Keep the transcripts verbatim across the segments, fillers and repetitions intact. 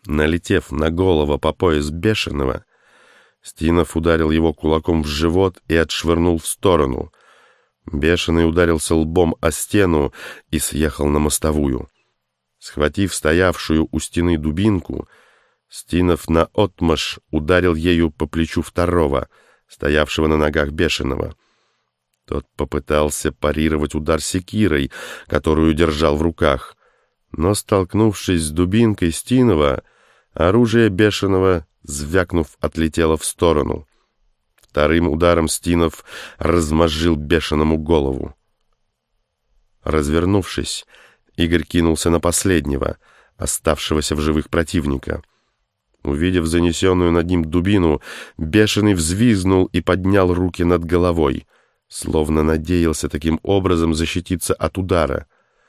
Налетев на голову по пояс Бешеного, Стинов ударил его кулаком в живот и отшвырнул в сторону. Бешеный ударился лбом о стену и съехал на мостовую. Схватив стоявшую у стены дубинку, Стинов наотмашь ударил ею по плечу второго, стоявшего на ногах Бешеного. Тот попытался парировать удар секирой, которую держал в руках, но, столкнувшись с дубинкой Стинова, оружие Бешеного, звякнув, отлетело в сторону. Вторым ударом Стинов размозжил Бешеному голову. Развернувшись, Игорь кинулся на последнего, оставшегося в живых противника. Увидев занесенную над ним дубину, Бешеный взвизгнул и поднял руки над головой, словно надеялся таким образом защититься от удара.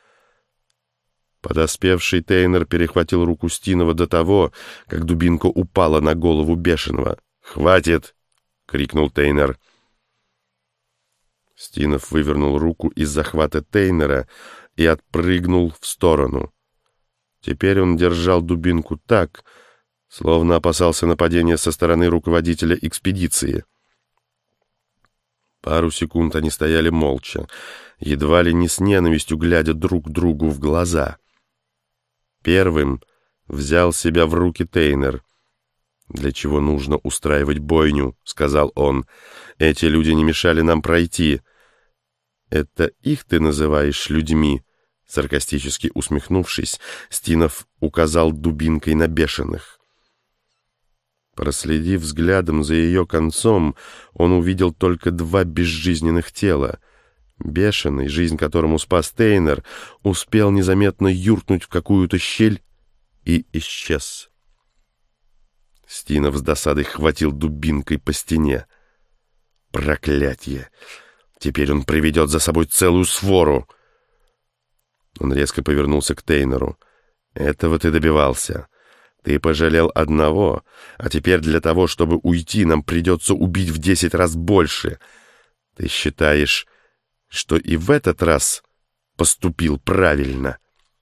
Подоспевший Тейнер перехватил руку Стинова до того, как дубинка упала на голову Бешеного. «Хватит!» — крикнул Тейнер. Стинов вывернул руку из захвата Тейнера и отпрыгнул в сторону. Теперь он держал дубинку так, словно опасался нападения со стороны руководителя экспедиции. Пару секунд они стояли молча, едва ли не с ненавистью глядя друг другу в глаза. Первым взял себя в руки Тейнер. «Для чего нужно устраивать бойню?» — сказал он. «Эти люди не мешали нам пройти». «Это их ты называешь людьми?» Саркастически усмехнувшись, Стинов указал дубинкой на Бешеных. Проследив взглядом за ее концом, он увидел только два безжизненных тела. Бешеный, жизнь которому спас Тейнер, успел незаметно юркнуть в какую-то щель и исчез. Стинов с досадой хватил дубинкой по стене. «Проклятье! Теперь он приведет за собой целую свору!» Он резко повернулся к Тейнеру. «Этого ты добивался. Ты пожалел одного, а теперь для того, чтобы уйти, нам придется убить в десять раз больше. Ты считаешь, что и в этот раз поступил правильно?»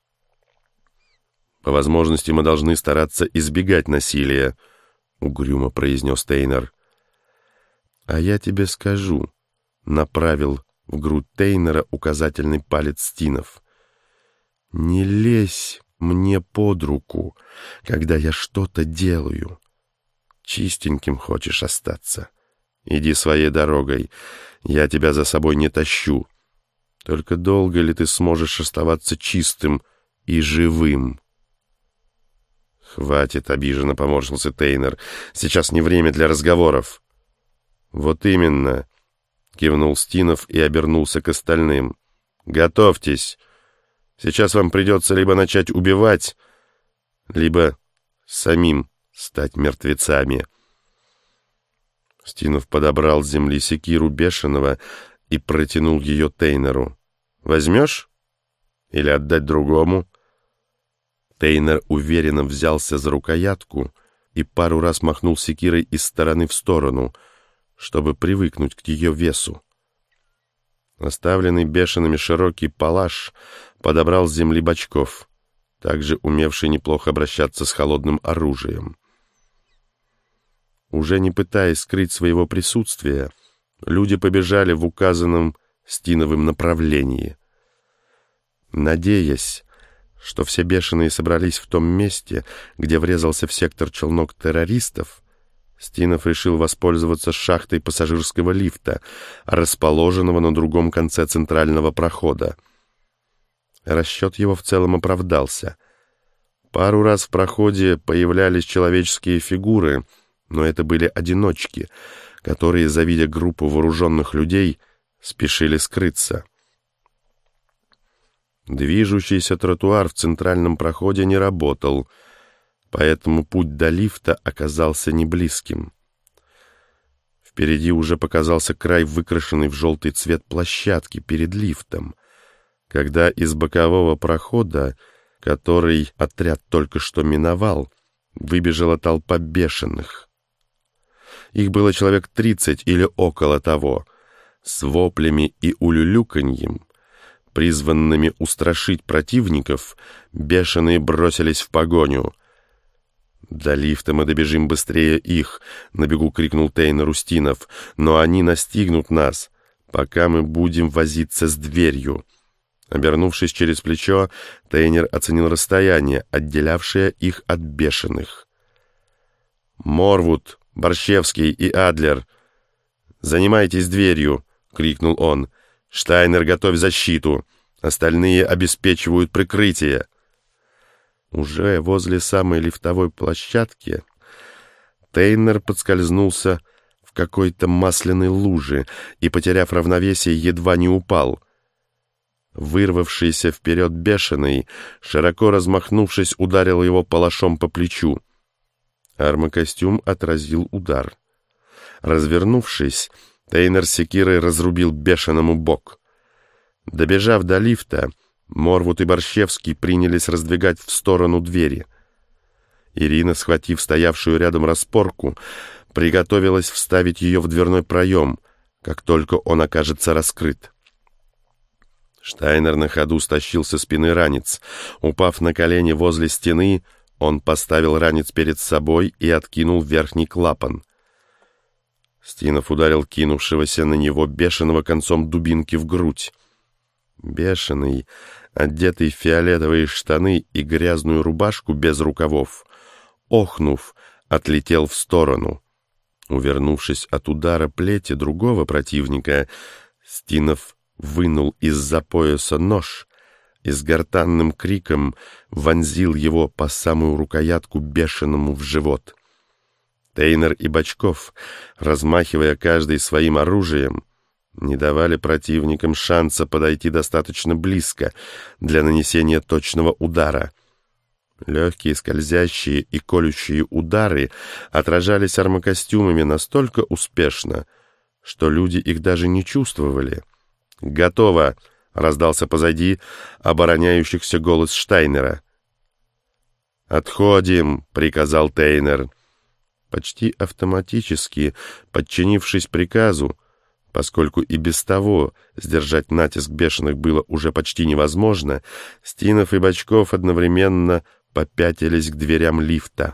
«По возможности мы должны стараться избегать насилия», — угрюмо произнес Тейнер. «А я тебе скажу», — направил в грудь Тейнера указательный палец Стинов. «Не лезь мне под руку, когда я что-то делаю. Чистеньким хочешь остаться? Иди своей дорогой, я тебя за собой не тащу. Только долго ли ты сможешь оставаться чистым и живым?» «Хватит», — обиженно поморщился Тейнер. «Сейчас не время для разговоров». «Вот именно», — кивнул Стинов и обернулся к остальным. «Готовьтесь. Сейчас вам придется либо начать убивать, либо самим стать мертвецами». Стинов подобрал с земли секиру Бешеного и протянул ее Тейнеру. «Возьмешь? Или отдать другому?» Тейнер уверенно взялся за рукоятку и пару раз махнул секирой из стороны в сторону, чтобы привыкнуть к ее весу. Оставленный Бешеными широкий палаш подобрал с земли Бочков, также умевший неплохо обращаться с холодным оружием. Уже не пытаясь скрыть своего присутствия, люди побежали в указанном Стиновым направлении. Надеясь, что все бешеные собрались в том месте, где врезался в сектор челнок террористов, Стинов решил воспользоваться шахтой пассажирского лифта, расположенного на другом конце центрального прохода. Расчет его в целом оправдался. Пару раз в проходе появлялись человеческие фигуры, но это были одиночки, которые, завидя группу вооруженных людей, спешили скрыться. Движущийся тротуар в центральном проходе не работал, поэтому путь до лифта оказался неблизким. Впереди уже показался край выкрашенной в желтый цвет площадки перед лифтом, когда из бокового прохода, который отряд только что миновал, выбежала толпа бешеных. Их было человек тридцать или около того, с воплями и улюлюканьем, призванными устрашить противников, бешеные бросились в погоню. «До лифта мы добежим быстрее их», — на бегу крикнул Тейнер Устинов. «Но они настигнут нас, пока мы будем возиться с дверью». Обернувшись через плечо, Тейнер оценил расстояние, отделявшее их от бешеных. «Морвуд, Борщевский и Адлер, занимайтесь дверью», — крикнул он. «Штайнер, готовь защиту. Остальные обеспечивают прикрытие». Уже возле самой лифтовой площадки Тейнер подскользнулся в какой-то масляной луже и, потеряв равновесие, едва не упал. Вырвавшийся вперед бешеный, широко размахнувшись, ударил его палашом по плечу. Армокостюм отразил удар. Развернувшись, Тейнер секирой разрубил бешеному бок. Добежав до лифта, Морвуд и Борщевский принялись раздвигать в сторону двери. Ирина, схватив стоявшую рядом распорку, приготовилась вставить ее в дверной проем, как только он окажется раскрыт. Штайнер на ходу стащил со спины ранец. Упав на колени возле стены, он поставил ранец перед собой и откинул верхний клапан. Стинов ударил кинувшегося на него бешеного концом дубинки в грудь. Бешеный, одетый в фиолетовые штаны и грязную рубашку без рукавов, охнув, отлетел в сторону. Увернувшись от удара плети другого противника, Стинов вынул из-за пояса нож и с гортанным криком вонзил его по самую рукоятку бешеному в живот. Тейнер и Бочков, размахивая каждый своим оружием, не давали противникам шанса подойти достаточно близко для нанесения точного удара. Легкие, скользящие и колющие удары отражались армокостюмами настолько успешно, что люди их даже не чувствовали. «Готово!» — раздался позади обороняющихся голос Штайнера. «Отходим!» — приказал Тейнер. Почти автоматически, подчинившись приказу, поскольку и без того сдержать натиск бешеных было уже почти невозможно, Стинов и Бочков одновременно попятились к дверям лифта.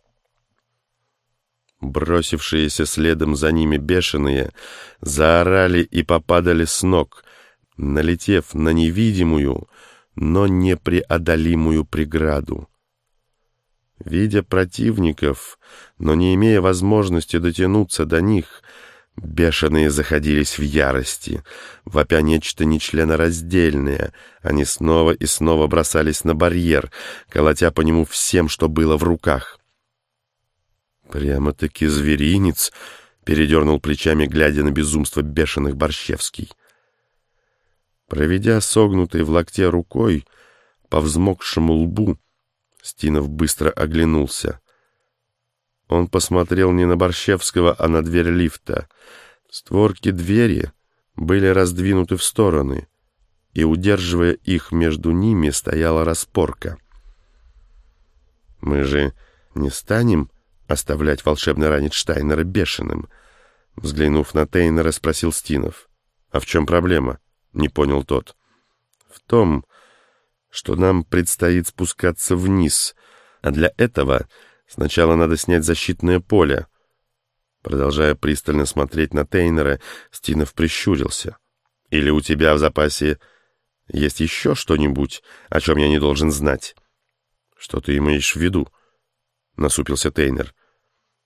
Бросившиеся следом за ними бешеные заорали и попадали с ног, налетев на невидимую, но непреодолимую преграду. Видя противников, но не имея возможности дотянуться до них, бешеные заходились в ярости. Вопя нечто нечленораздельное, они снова и снова бросались на барьер, колотя по нему всем, что было в руках. «Прямо-таки зверинец», — передернул плечами, глядя на безумство бешеных Борщевский. Проведя согнутой в локте рукой по взмокшему лбу, Стинов быстро оглянулся. Он посмотрел не на Борщевского, а на дверь лифта. Створки двери были раздвинуты в стороны, и, удерживая их между ними, стояла распорка. «Мы же не станем оставлять волшебный ранец Штайнера бешеным?» Взглянув на Тейнера, спросил Стинов. «А в чем проблема?» — не понял тот. «В том, что нам предстоит спускаться вниз, а для этого сначала надо снять защитное поле». Продолжая пристально смотреть на Тейнера, Стинов прищурился. «Или у тебя в запасе есть еще что-нибудь, о чем я не должен знать?» «Что ты имеешь в виду?» — насупился Тейнер.